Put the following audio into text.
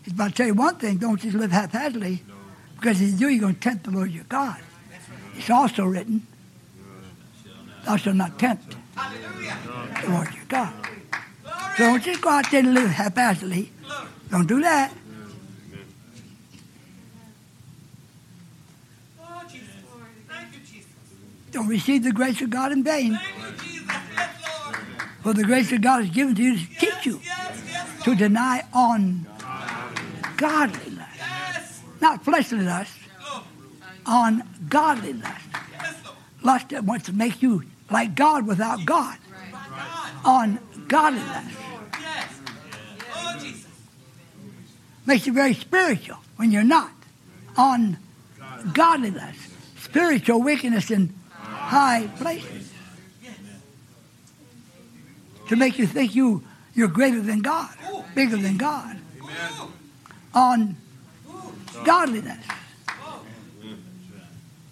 But I'll tell you one thing, don't just live haphazardly, because if you do, you're going to tempt the Lord your God. It's also written, thou shalt not tempt the Lord your God. So don't just go out there and live haphazardly. Don't do that. Don't receive the grace of God in vain. For the grace of God is given to you to teach you to deny ungodly lust. Not fleshly lust, ungodly lust. Lust that wants to make you like God without God. Ungodly lust. Makes you very spiritual when you're not. Ungodly lust. Spiritual wickedness in high places. To make you think you're greater than God, bigger than God. On godliness.